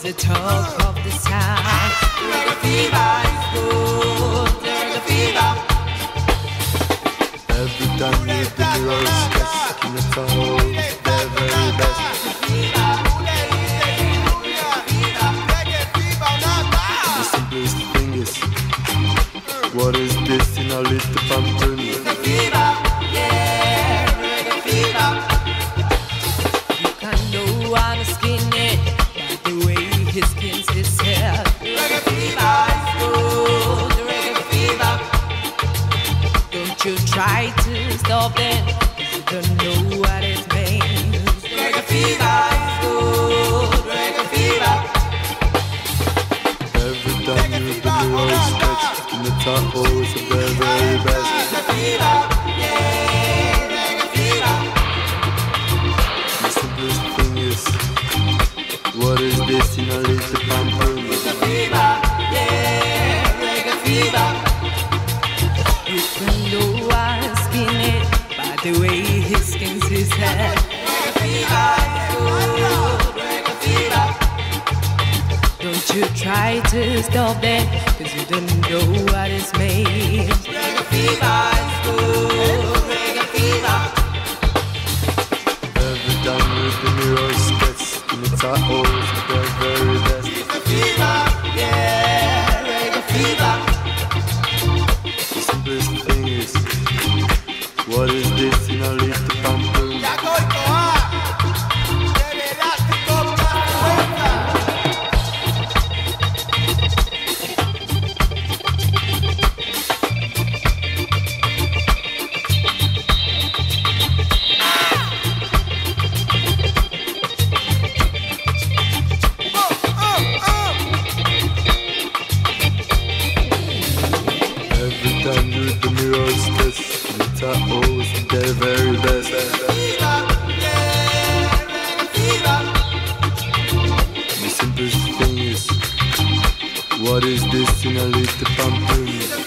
the talk of the town. Reggae fever is good, reggae fever. Every time you do your sketch, in the town, the very best. The simplest thing is, what is this in a little pumpkin? Reggae fever, yeah, reggae fever. You can know how to skin it by the way he skins his head. Reggae fever is good, reggae fever. Don't you try to stop it, 'cause you don't know what it means. Reggae fever is good, reggae fever. Every time you do your sketch, in the town, the very best. Reggae fever, yeah, reggae fever. The simplest thing is, what is this in a little pumpkin? Reggae fever, yeah, reggae fever. You can know how skin it by the way he skins his head. Reggae fever is good, reggae fever. Don't you try to stop it, 'cause you don't know what it's made. Reggae fever is good, reggae fever. Every time you do your sketch, in the town, the very best. Reggae fever, yeah, reggae fever. The simplest thing is, what is this in a little pumpkin? Every time you do your sketch, in the town, the very best. The simplest thing is, what is this in a little pumpkin?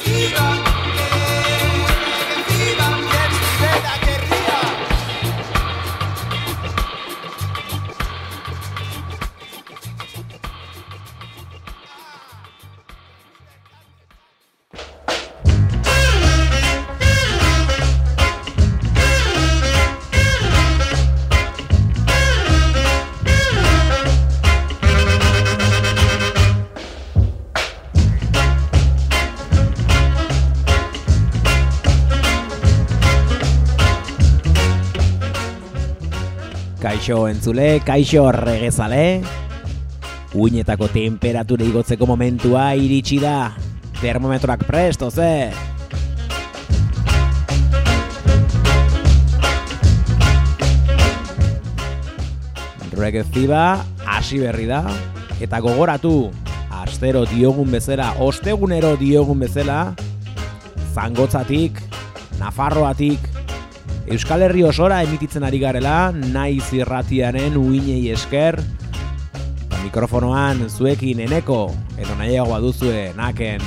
Kaixo entzule, kaixo regezale. Uinetako temperatura igotzeko momentua iritsi da. Termometroak presto, ze? Reggae Fever hasi berri da. Eta gogoratu, astero diogun bezala, ostegunero diogun bezala, Zangotzatik, Nafarroatik, Euskal Herri osora emititzen ari garela, naiz irratiaren uinei esker. Mikrofonoan zuekin Eneko, edo nahiago baduzue Naken.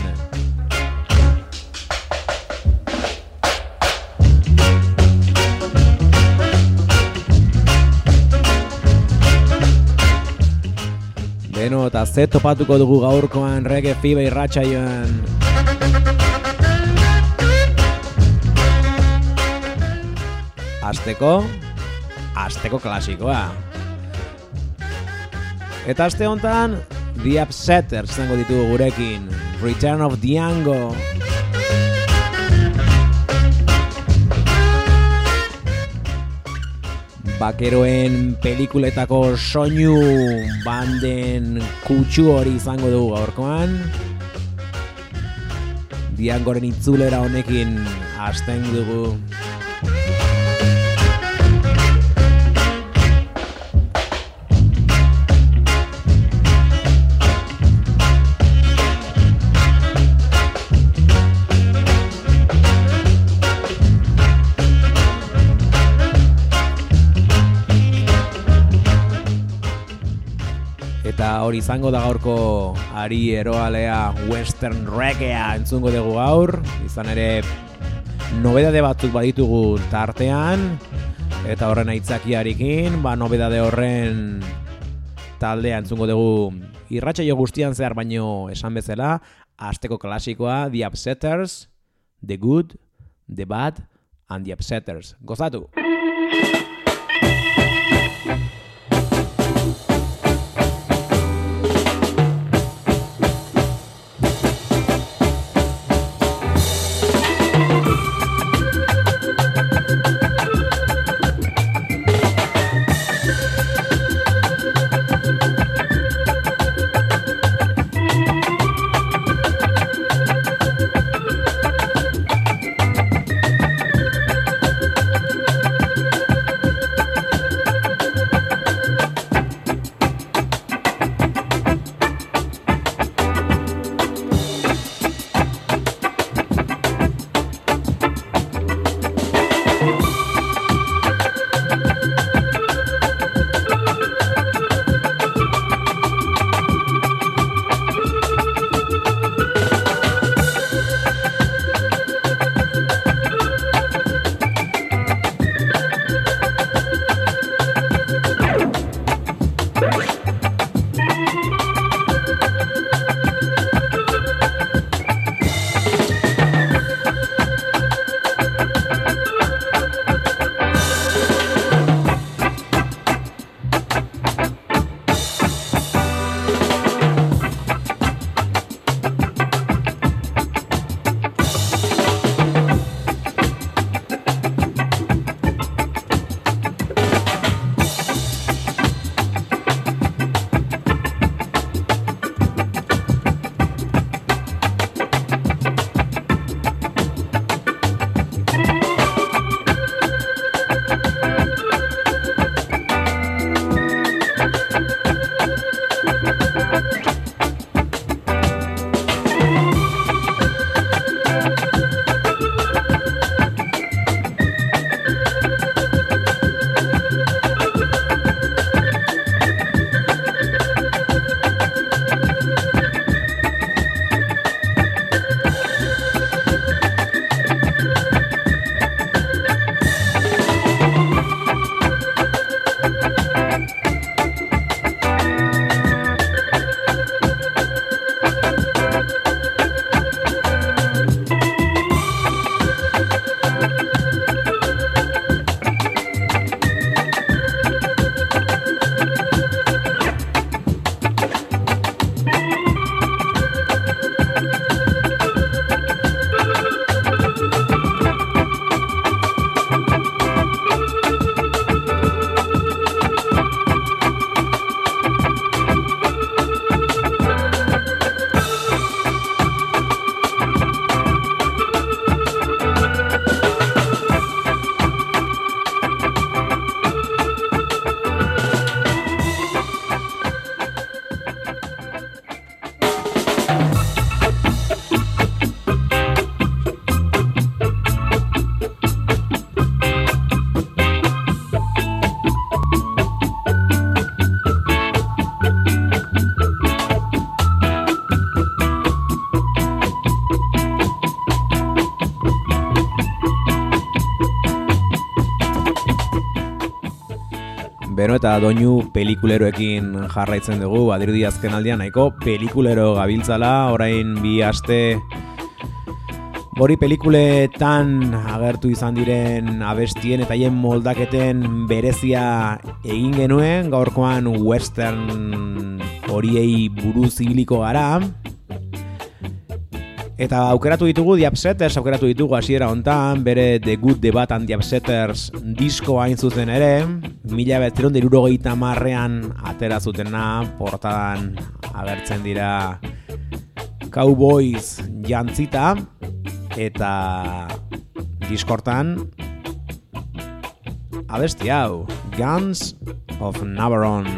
Beno, eta ze topatuko dugu gaurkoan Reggae Fever irratsaioan. Asteko klasikoa. Eta aste honetan, The Upsetters izango ditugu gurekin. Return of Django. Bakeroen pelikuletako soinu banden kutsu hori izango dugu gaurkoan. Djangoren itzulera honekin hasten dugu. Eta hori izango da gaurko ari eroalea western reggaea entzungo dugu gaur. Izan ere nobedade batzuk baditugu tartean. Eta horren aitzakiarekin, nobedade horren taldea entzungo dugu irratsaio guztian zehar baino esan bezala, asteko klasikoa The Upsetters, The Good, The Bad and The Upsetters. Gozatu! Beno eta doinu pelikuleroekin jarraitzen dugu, badirudi azken aldian nahiko pelikulero gabiltzala, orain 2 aste hori pelikuletan agertu izan diren abestien eta haien moldaketen berezia egin genuen, gaurkoan western horiei buruz ibiliko gara. Eta aukeratu ditugu The Upsetters, aukeratu ditugu hasiera hontan, bere The Good, The Bad and The Upsetters disko hain zuzen ere, 1970ean atera zutena, portadan agertzen dira Cowboys jantzita, eta diskortan abesti hau, Guns of Navarone.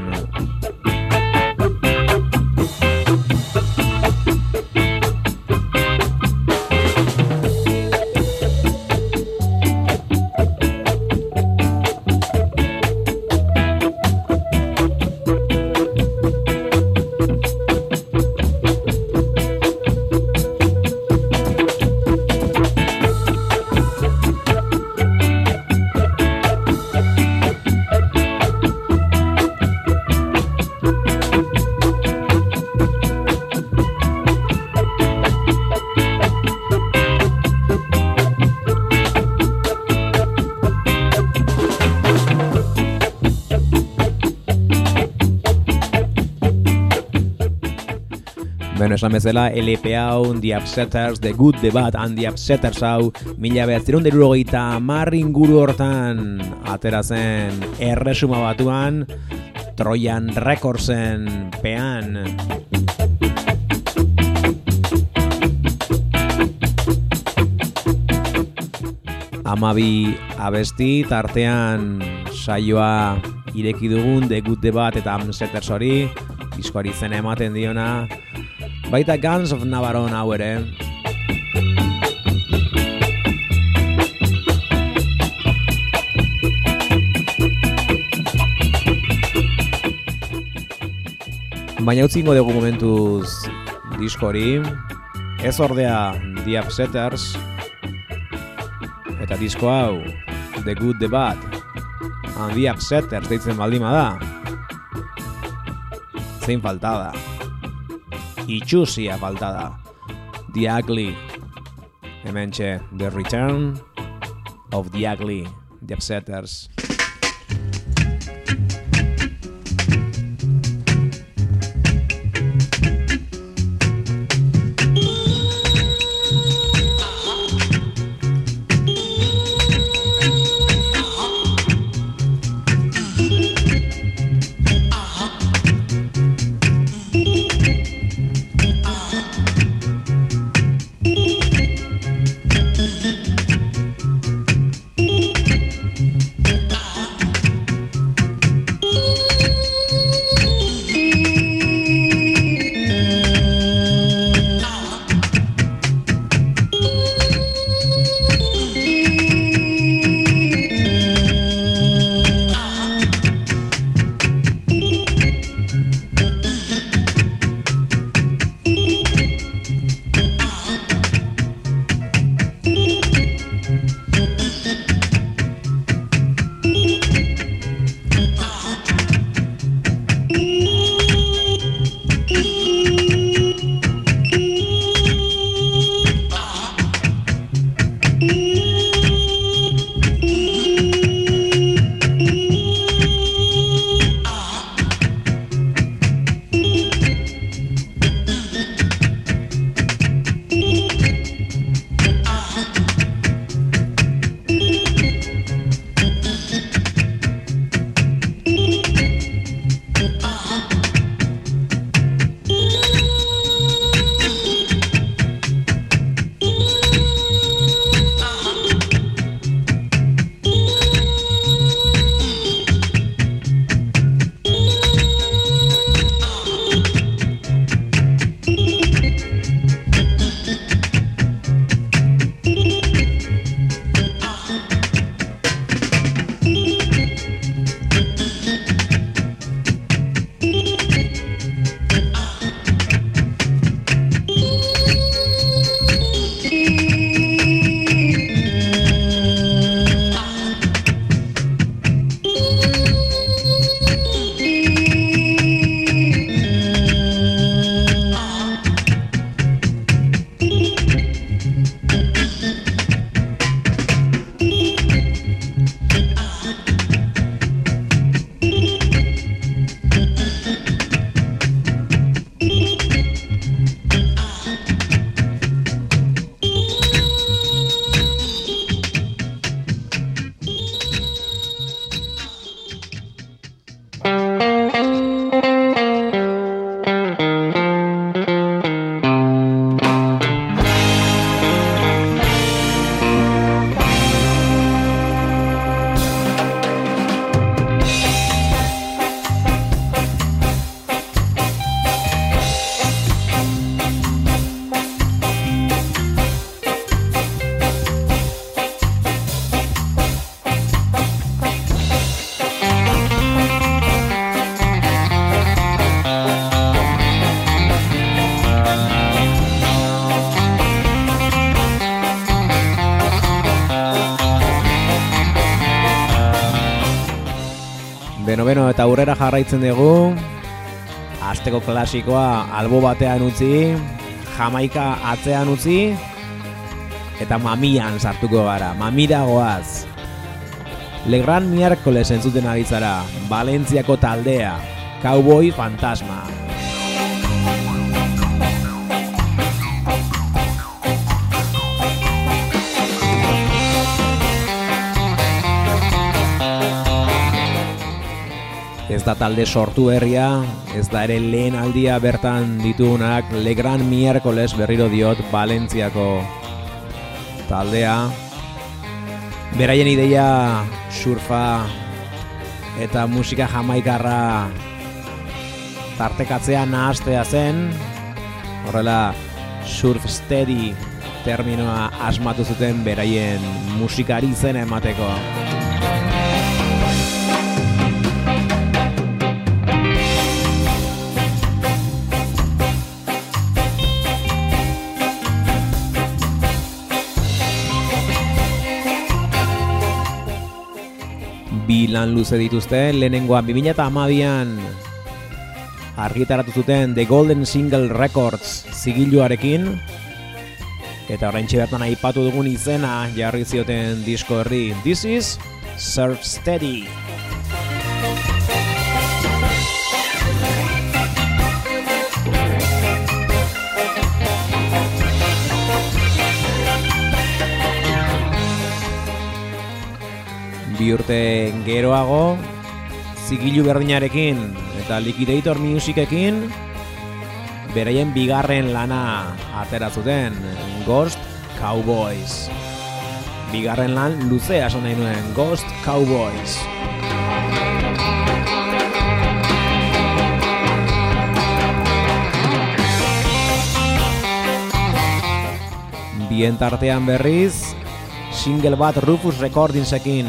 Beno, esan bezala, LP hau, The Upsetters, The Good, The Bad and The Upsetters hau, 1970 inguru hortan atera zen Erresuma Batuan, Trojan Recordsen pean. Amabi abesti, tartean saioa ireki dugun The Good, The Bad eta Upsetters hori, diskoari izena ematen diona, baita Guns of Navarone hau ere. Baina utzingo dugu momentuz diskori, ez ordea The Upsetters, eta disko hau The Good, The Bad and The Upsetters deitzen baldima da. Zein faltada. Itxusia faltada. The Ugly. Hementxe, The Return of the Ugly, The Upsetters. Beno, eta aurrera jarraitzen dugu. Asteko klasikoa albo batean utzi, Jamaika atzean utzi, eta mamian sartuko gara, mamira goaz. Legrand miércoles entzuten ari zara, Valentziako taldea, Cowboy Fantasma. Ez da talde sortu berria, ez da ere lehen aldia bertan ditugunak, Le Gran Miércoles berriro diot Valentziako taldea. Beraien ideia surfa eta musika jamaikarra tartekatzea nahastea zen. Horrela surf steady terminoa asmatu zuten beraien musikari izena emateko. Bi lan luze dituzte, lehenengoa 2012an argitaratu zuten The Golden Single Records zigiluarekin, eta oraintxe bertan aipatu dugun izena jarri zioten disko herri, This is Surf Steady. Bi urte geroago, zigilu berdinarekin eta Liquidator Musicekin beraien bigarren lana atera zuten, Ghost Cowboys. Bigarren lan luzea esan nahi nuen, Ghost Cowboys. Bien tartean berriz, single bat Rufus Recordingsekin,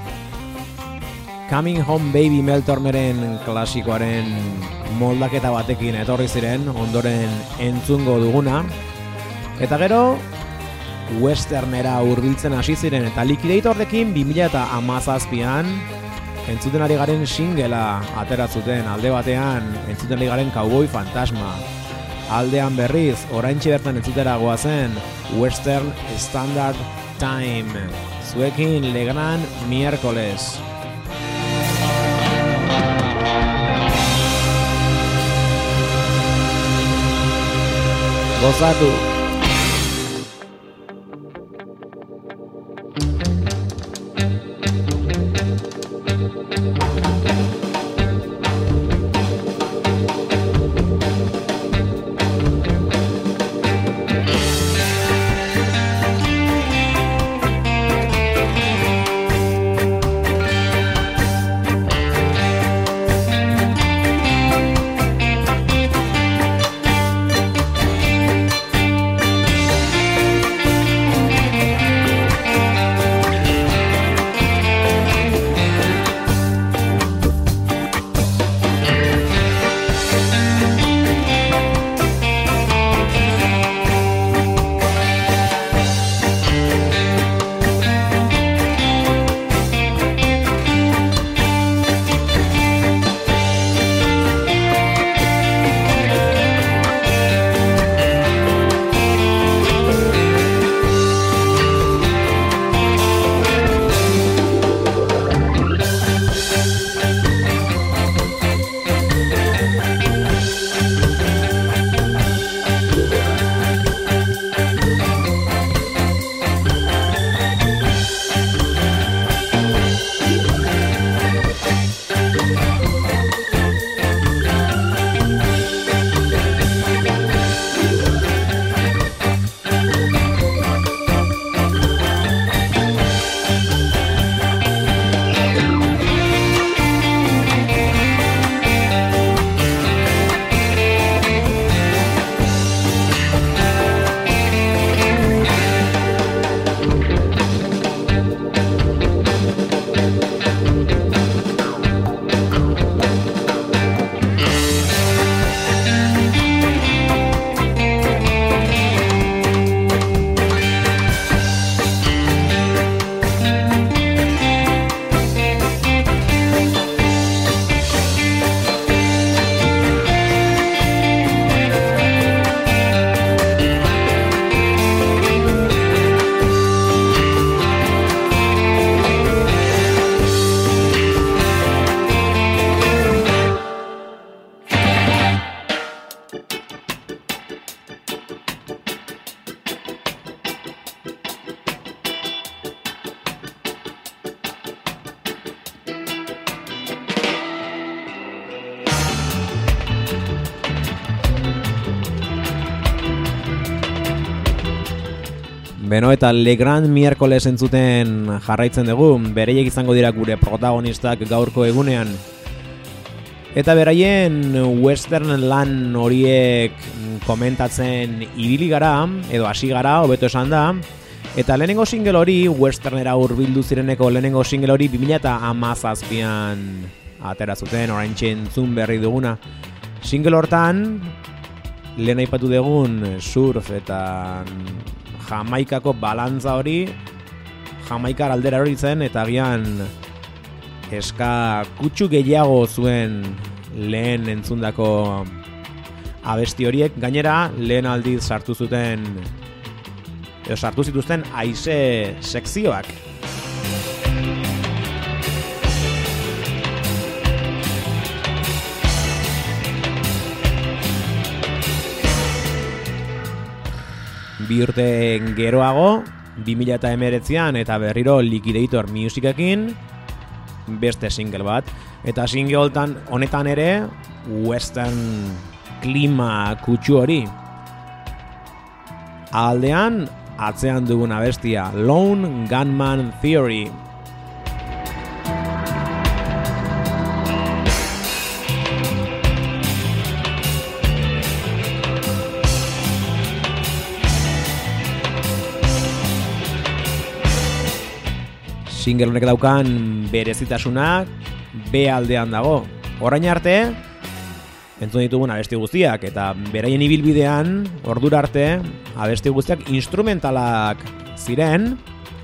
Coming Home Baby Mel Tormeren klasikoaren moldaketa batekin etorri ziren, ondoren entzungo duguna. Eta gero, westernera hurbiltzen hasi ziren eta Liquidatorrekin 2017an entzuten ari garen singlea atera zuten. Alde batean entzuten ari garen Cowboy Fantasma. Aldean berriz, oraintxe bertan entzutera goazen Western Standard Time. Zuekin Le Gran Miércoles. Gozatu! Beno, eta Le Grand Miércoles entzuten jarraitzen dugu, bereiek izango dira gure protagonistak gaurko egunean. Eta beraien western lan horiek komentatzen ibili gara, edo hasi gara, hobeto esan da. Eta lehenengo single hori, westernera hurbildu zireneko lehenengo single hori 2017an atera zuten, oraintxe entzun berri duguna. Single hortan, lehen aipatu dugun surf eta Jamaikako balantza hori, Jamaikar aldera hori zen, eta agian eska kutsu gehiago zuen lehen entzundako abesti horiek. Gainera, lehen aldiz sartu zituzten haize sekzioak. Bi urte geroago, 2019an eta berriro Liquidator Musicekin beste single bat. Eta single honetan ere western klima kutsu hori. Aldean, atzean dugun abestia, Lone Gunman Theory. Single honek daukan berezitasunak B aldean dago. Orain arte, entzun ditugun abesti guztiak, eta beraien ibilbidean, ordura arte, abesti guztiak instrumentalak ziren.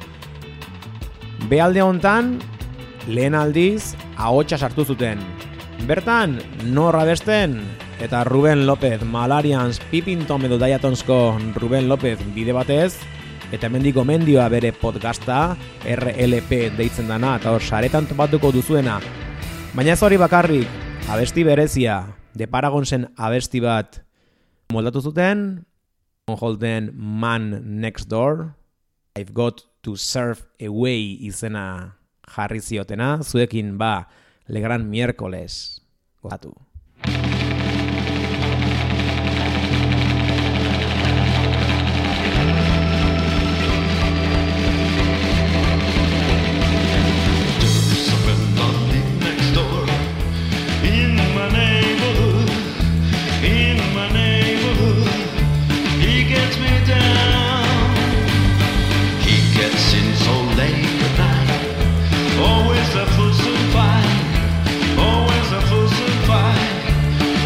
B alde hontan, lehen aldiz, ahotsa sartu zuten. Bertan, nor abesten, eta Ruben López, Malarians, Pippin Tom edo Diatonsko Ruben López bide batez, eta hemendik gomendioa bere podcasta, RLP deitzen dana, eta hor saretan topatuko duzuena. Baina ez hori bakarrik, abesti berezia, The Paragonsen abesti bat moldatu zuten, Holden Man Next Door, I've Got to Surf Away izena jarri ziotena, zuekin Le Grand Miércoles gozatu. Always a fuss and fight, always a fuss and fight.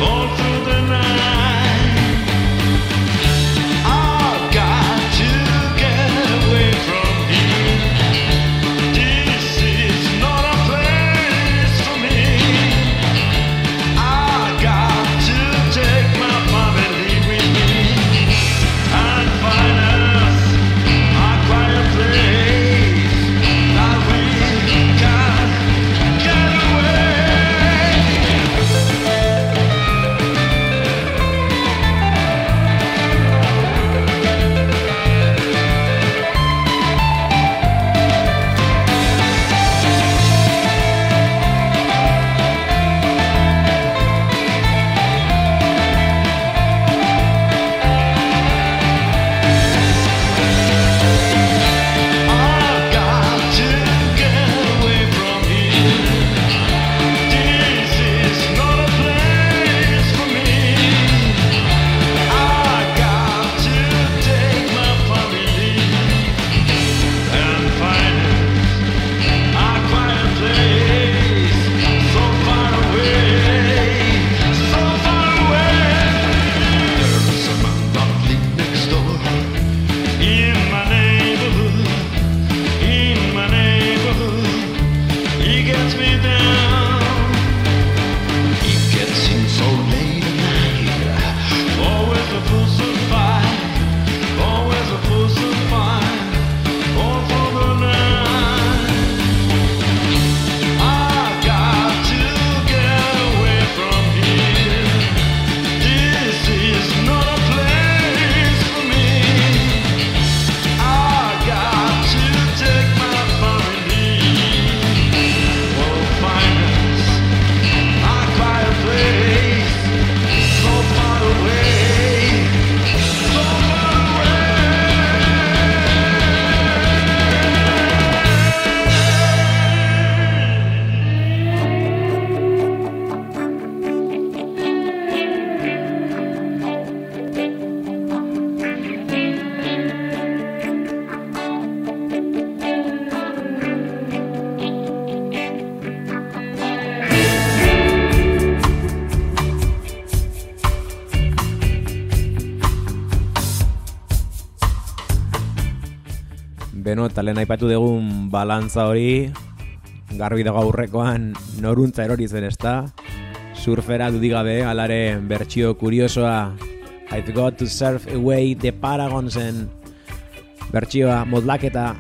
find Beno, eta lehen aipatu dugun balantza hori, garbi dago aurrekoan noruntza erori zen, ezta? Surfera dudigabe, alare bertsio kuriosoa I've got to surf away the Paragonsen bertsioa modlaketa.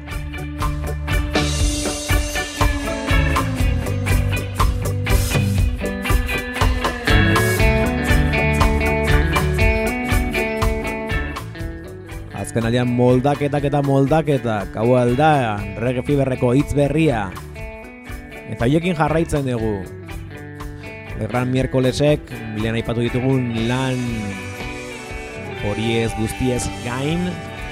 Azken aldean moldaketak eta moldaketak, hau alda, Reggae Feverreko hitz berria. Eta hiekin jarraitzen dugu. Gran Miércolesek, lehen aipatu ditugun lan horiez guztiez gain.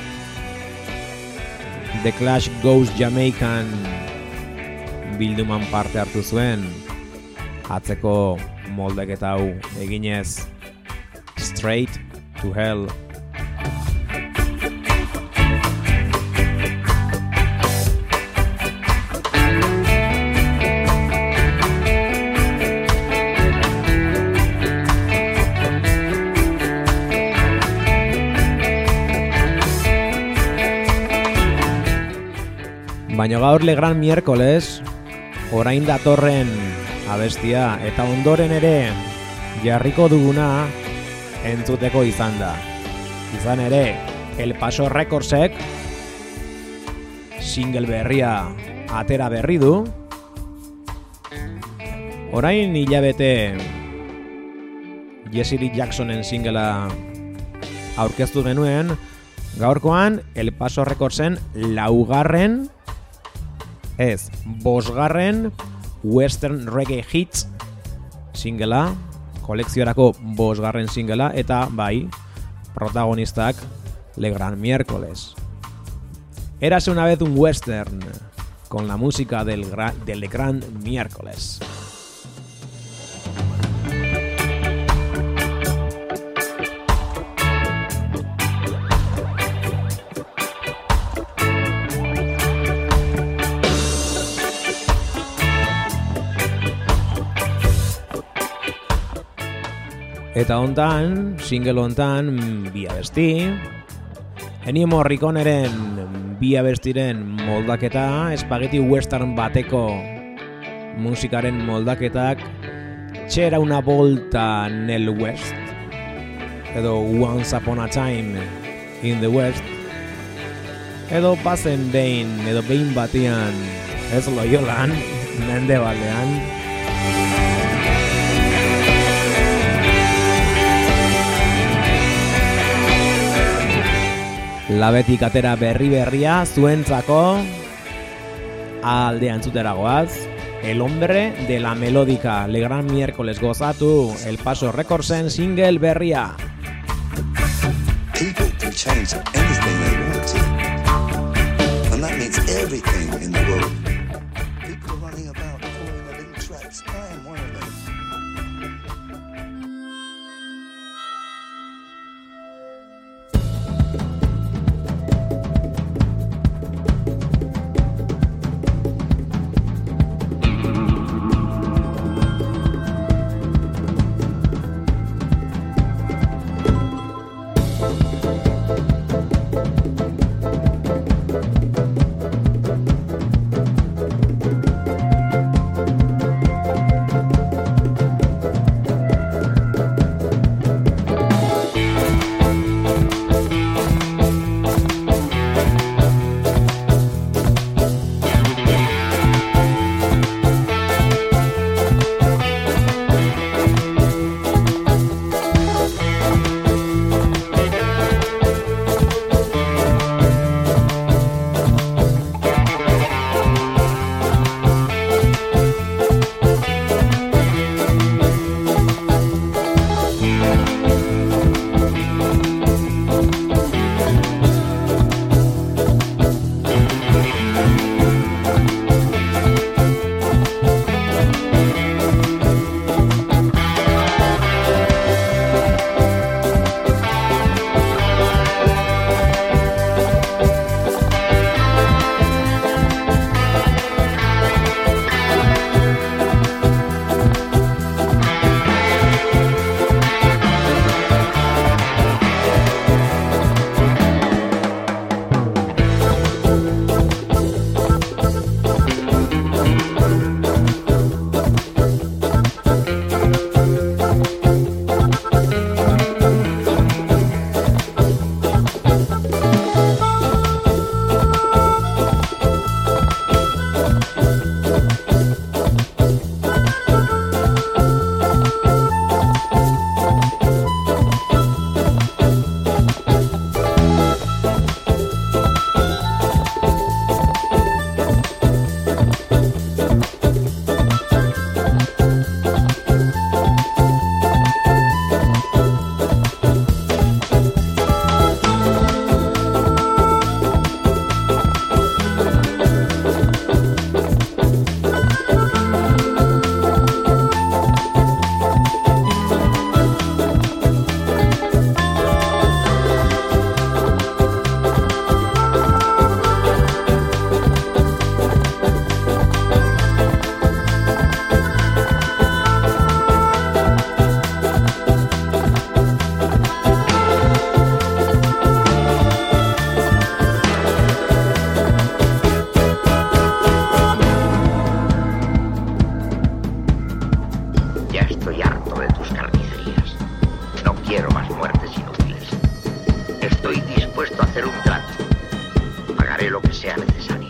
The Clash Goes Jamaican bilduman parte hartu zuen. Atzeko moldaketa hau eginez Straight to Hell. Baina gaur Gran Miércoles, orain datorren abestia eta ondoren ere jarriko duguna entzuteko izan da. Izan ere, El Paso Recordsek single berria atera berri du. Orain hilabete Jesse Lee Jacksonen singlea aurkeztu genuen, gaurkoan El Paso Recordsen laugarren ez, bosgarren Western Reggae Hits singlea, kolekziorako bosgarren singlea, eta bai, protagonistak Le Gran Miércoles. Érase una vez un western con la música del Le Gran Miércoles. Eta hontan, single hontan, bi abesti. Ennio Morriconeren bi abestiren moldaketa, espageti western bateko musikaren moldaketak, C'era una volta nel West, edo Once Upon a Time in the West, edo bazen behin, edo behin batian, ez Loiolan, Mendebaldean. Labetik atera berria zuentzako aldea entzutera goaz. El hombre de la melódica, Le Gran Miércoles gozatu, El Paso Recordsen single berria. People can change anything they want to. And that means everything in the world. People are running about following the little tracks. I am one of them. Estoy harto de tus carnicerías. No quiero más muertes inútiles. Estoy dispuesto a hacer un trato. Pagaré lo que sea necesario.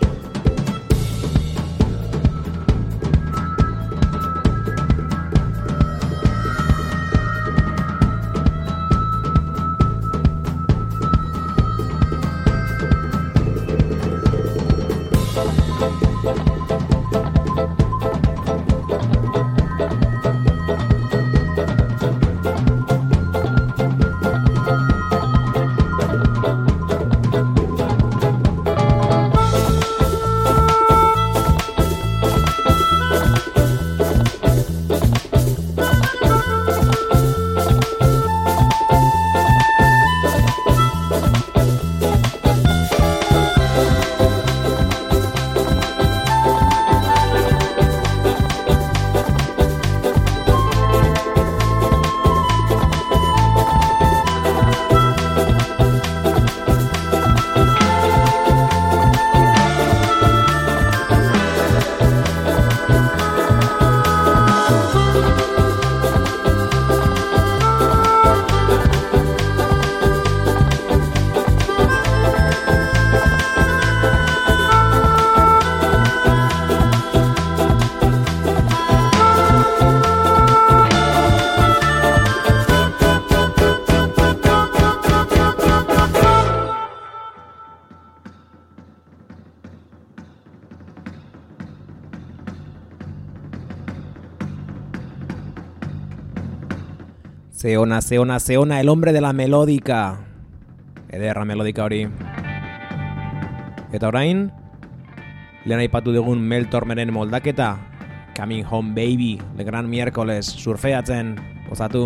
Zeona, el hombre de la melódica. Ederra melodika hori. Eta orain, lehen aipatu dugun Mel Tormeren moldaketa, Coming Home Baby, Le Gran Miércoles, surfeatzen, gozatu.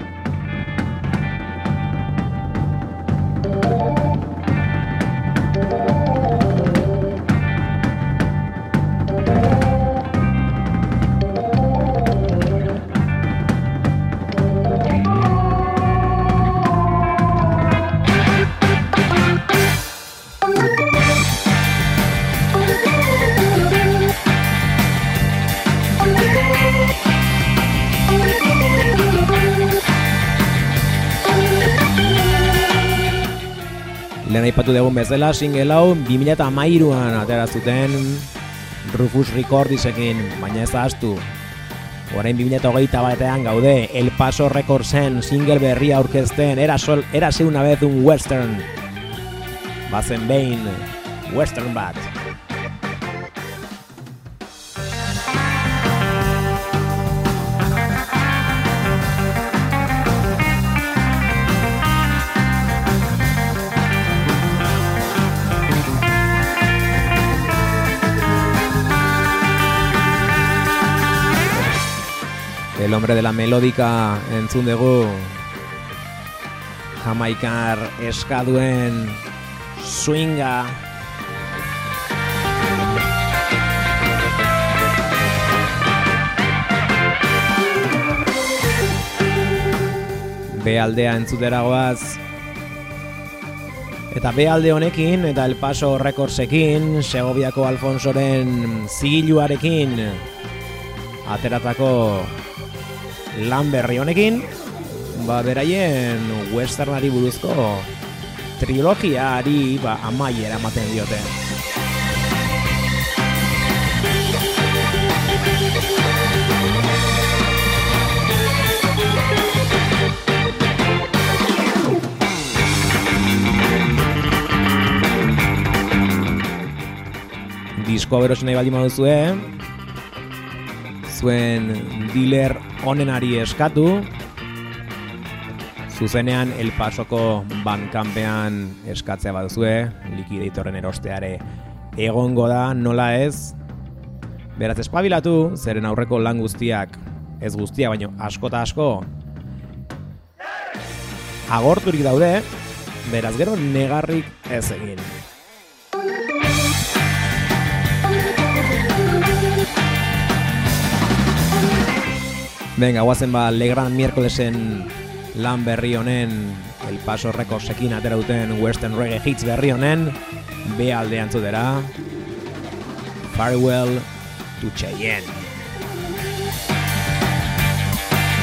Aipatu dugun bezala, single hau 2013an atera zuten Rufus Recordesekin, baina ez ahaztu. Orain 2021an gaude, El Paso Recordsen single berria aurkezten, Érase una vez un western. Bazen behin, western bat. El hombre de la melódica entzun dugu, Jamaikar eskaduen swinga. Bealdea entzutera goaz. Eta bealde honekin eta El Paso Recordsekin, Segoviako Alfonsoren zigiluarekin ateratako lan berri honekin, beraien westernari buruzko trilogiari amaiera ematen diote. Diskoa berosi nahi baldin baduzue, zuen dealer onenari eskatu, zuzenean El Pasoko Bandcampean eskatzea baduzue, Liquidatorren erosteare egongo da, nola ez. Beraz espabilatu, zeren aurreko lan guztiak, ez guztia, baino asko eta asko agorturik daude, beraz gero negarrik ez egin. Venga, guazen Le Gran Miércolesen lan berri honen, El Paso Recordsekin atera duten Western Reggae Hits berri honen, bealde antzutera, Farewell to Cheyenne.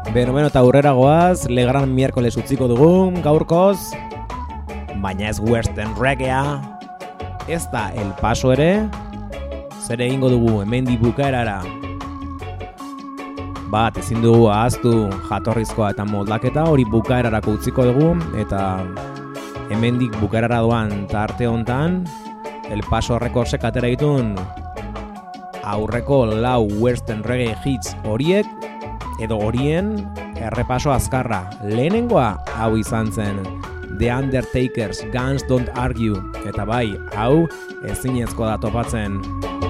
Beno, eta aurrera goaz, Legran miércoles utziko dugu, gaurkoz, baina ez western reggaea, ez da El Paso ere, zer egingo dugu hemendik bukaerara. Bat, ezin dugu ahaztu jatorrizkoa eta moldaketa, hori bukaerarako utziko dugu, eta hemendik bukaerara doan tarte hontan, El Paso Recordsek atera ditun aurreko 4 western reggae hits horiek, edo horien errepaso azkarra. Lehenengoa hau izan zen The Undertakers, Guns Don't Argue, eta bai, hau ezinezko da topatzen.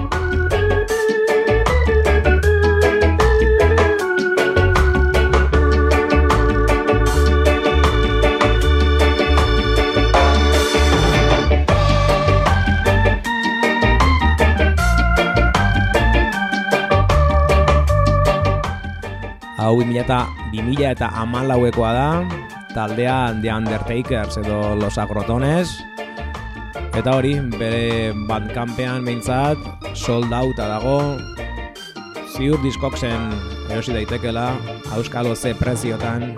Hau 2014koa da, taldea The Undertakers edo Los Agrotones, eta hori, bere Bandcampean behintzat sold outa dago, ziur Discogsen erosi daitekela, auskalo ze preziotan.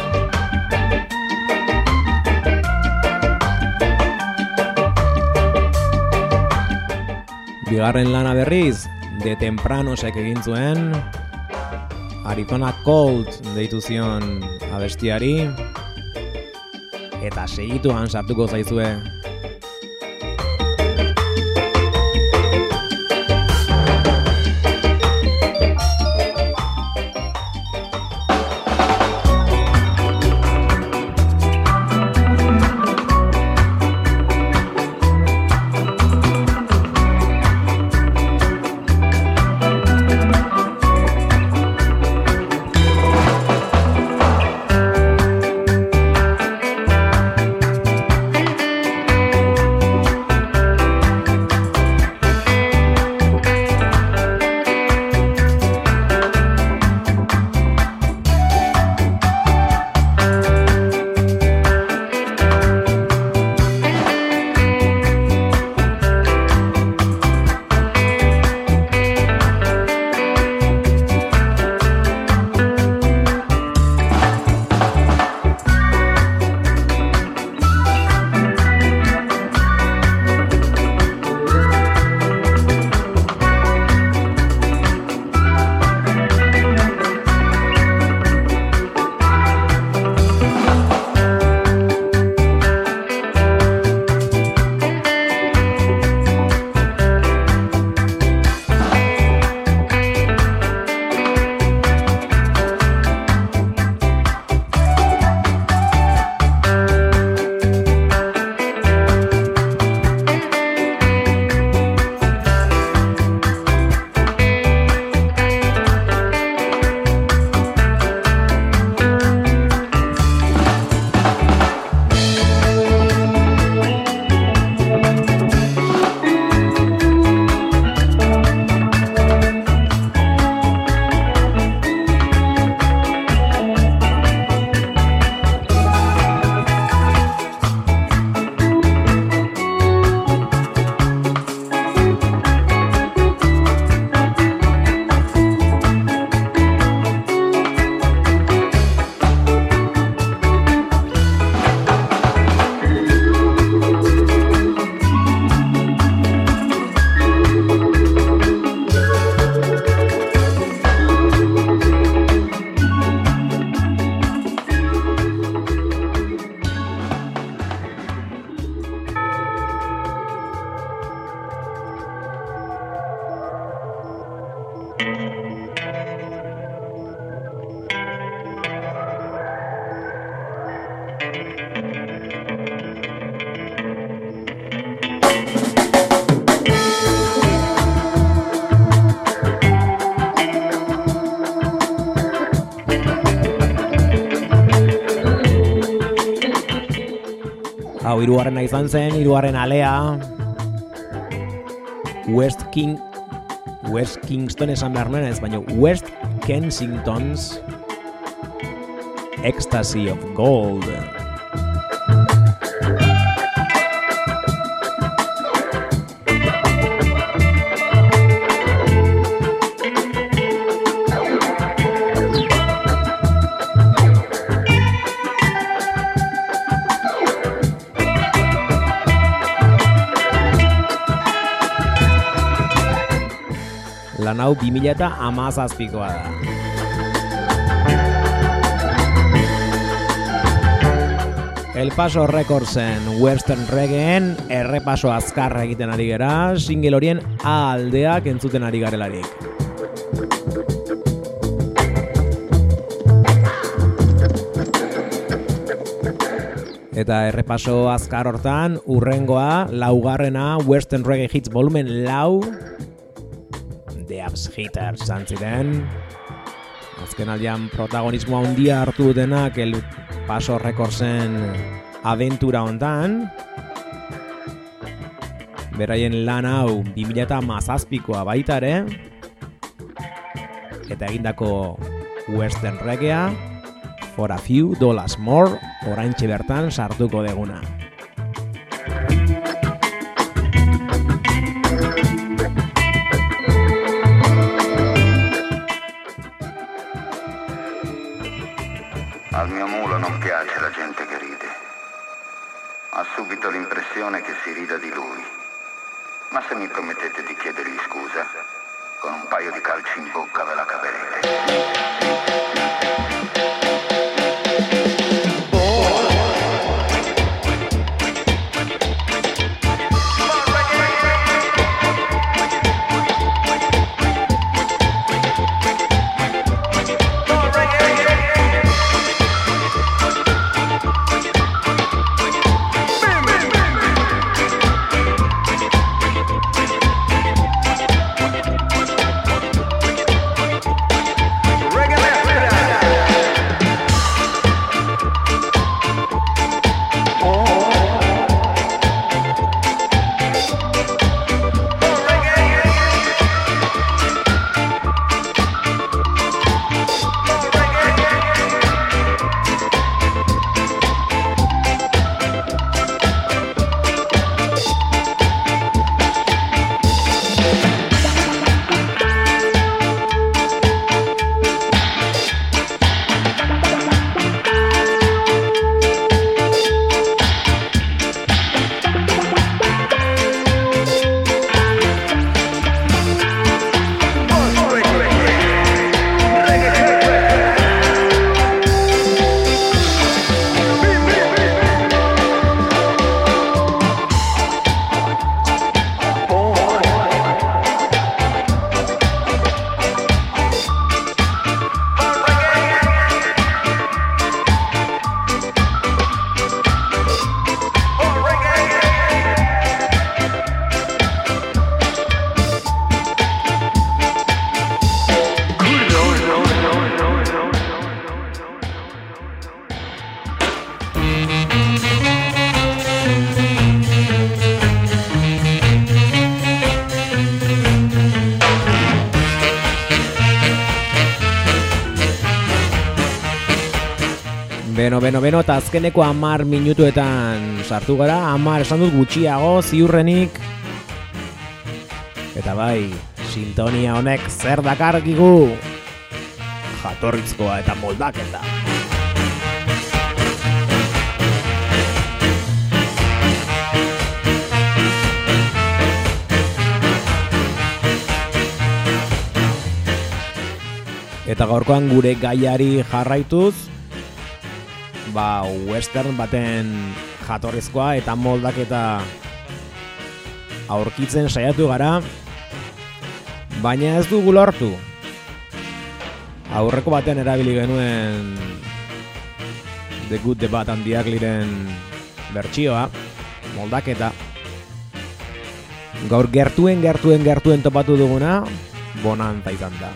Bigarren lana berriz, The Tempranosek egin zuen, Arizona Cold deitu zion abestiari, eta segituan sartuko zaizue. Hau hirugarrena izan zen, hirugarren alea. West Kingston esan behar nuen ez, baina West Kensington's Ecstasy of Gold. Lan hau 2017koa da. El Paso Recordsen Western Reggaeen errepaso azkarra egiten ari gara, single horien A aldeak entzuten ari garelarik. Eta errepaso azkar hortan, urrengoa, laugarrena, Western Reggae Hits volumen 4, The Abs Hitters izan ziren. Azken aldean protagonismoa handia hartu dutenak El Paso Recordsen aventura hontan. Beraien lan hau 2017koa baita ere. Eta egindako Western Reggaea, For a Few Dollars More, oraintxe bertan sartuko deguna. Al mio mulo non piace la gente che ride. Ha subito l'impressione che si rida di lui. Ma se mi promettete di chiedergli scusa, con un paio di calci in bocca ve la caverete. Beno, eta azkeneko 10 minutuetan sartu gara, 10 esan dut gutxiago, ziurrenik. Eta bai, sintonia honek zer dakarkigu? Jatorrizkoa eta moldaketa. Eta gaurkoan gure gaiari jarraituz, western baten jatorrizkoa eta moldaketa aurkitzen saiatu gara, baina ez dugu lortu. Aurreko baten erabili genuen The Good, The Bad and The Uglyren bertsioa, moldaketa. Gaur gertuen topatu duguna, Bonanza izan da.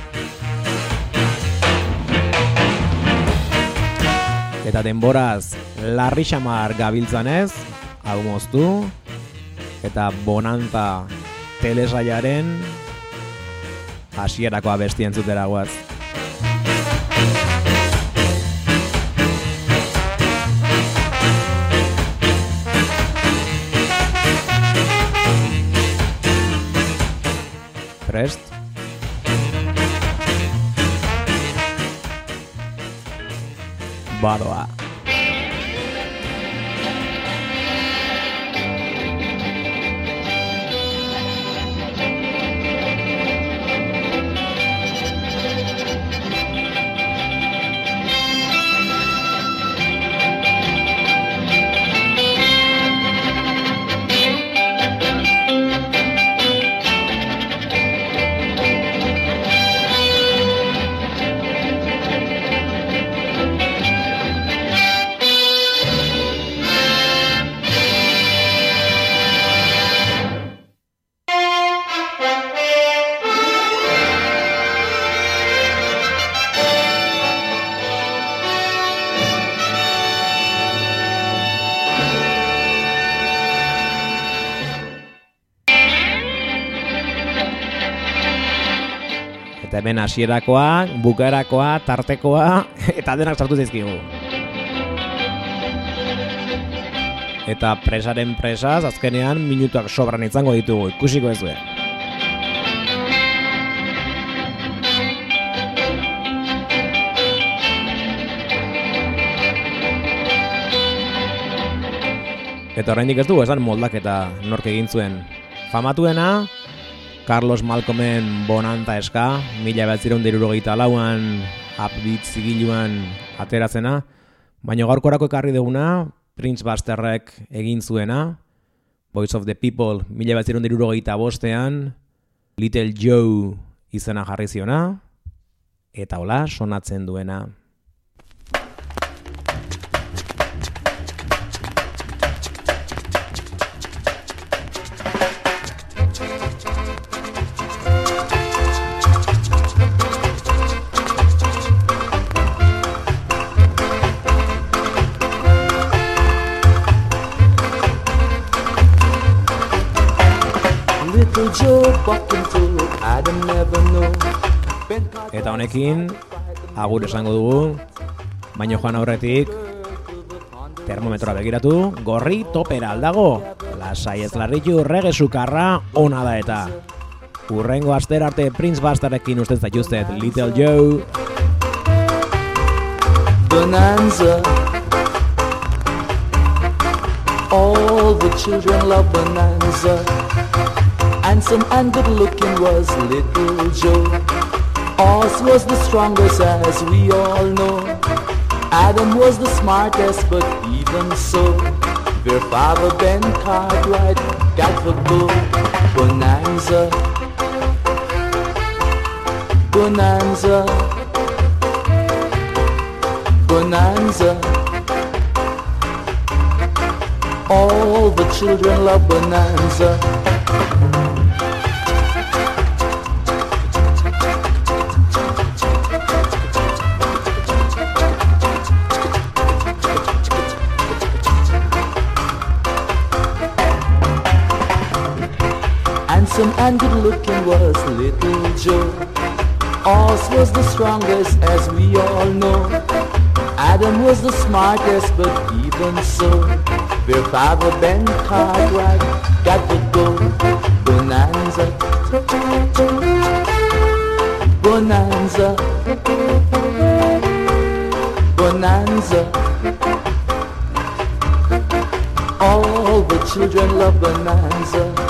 Eta denboraz larri xamar gabiltzanez, hau moztu, eta Bonanza telesaiaren hasierako abesti entzutera guaz. Prest? Badoa. Eta hemen hasierakoa, bukaerakoa, tartekoa, eta denak sartu zaizkigu. Eta presaren presaz, azkenean minutuak sobran izango ditugu, ikusiko ez duen. Eta oraindik ez dugu esan moldaketa nork egin zuen. Famatuena, Carlos Malcolmen Bonanta eska, 1974an upbeat zigiluan ateratzena, baina gaurkorako ekarri duguna, Prince Busterrek egin zuena, Voice of the People 1975an, Little Joe izena jarri ziona, eta hola sonatzen duena. Eta honekin agur esango dugu, baino joan aurretik termometroa begiratu, gorri topera aldago, lasai ez larritu rege sukarra ona da eta. Urrengo astera arte Prince Busterrekin usten zaituztet, Little Joe. Bonanza, all the children love Bonanza. Handsome and good looking was Little Joe. Oz was the strongest as we all know. Adam was the smartest but even so, their father Ben Cartwright got the go. Bonanza, Bonanza, Bonanza. All the children love Bonanza. Handsome and good looking was Little Joe. Oz was the strongest as we all know. Adam was the smartest but even so, their father Ben Cartwright got the go. Bonanza, Bonanza, Bonanza. All the children love Bonanza.